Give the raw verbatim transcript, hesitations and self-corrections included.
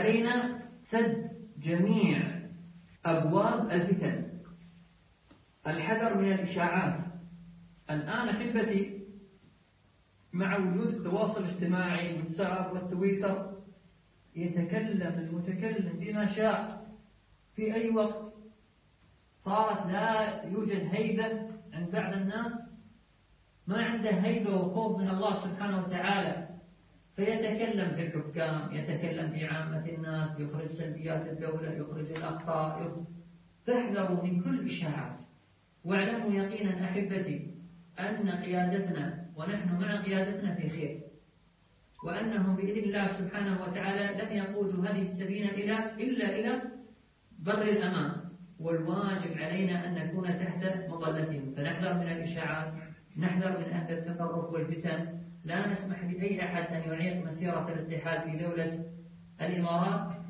علينا سد جميع أبواب الفتن، الحذر من الإشاعات. الآن أحبتي مع وجود التواصل الاجتماعي والواتساب والتويتر يتكلم المتكلم بما شاء في أي وقت، صارت لا يوجد هيبة عند بعض الناس، ما عنده هيبة وخوف من الله سبحانه وتعالى، فيتكلم في الحكام، يتكلم في عامة الناس، يخرج سلبيات الدولة، يخرج الأخطاء يخرج. فاحذروا من كل إشاعات، واعلموا يقينا أحبتي أن قيادتنا ونحن مع قيادتنا في خير، وأنهم بإذن الله سبحانه وتعالى لم يقودوا هذه السفينة إلى إلا إلى بر الأمان، والواجب علينا أن نكون تحت مظلتهم. فنحذر من الإشاعات، نحذر من أهل التطرف والفتن، لا نسمح لأي أحد أن يعيق مسيرة الاتحاد في دولة الإمارات.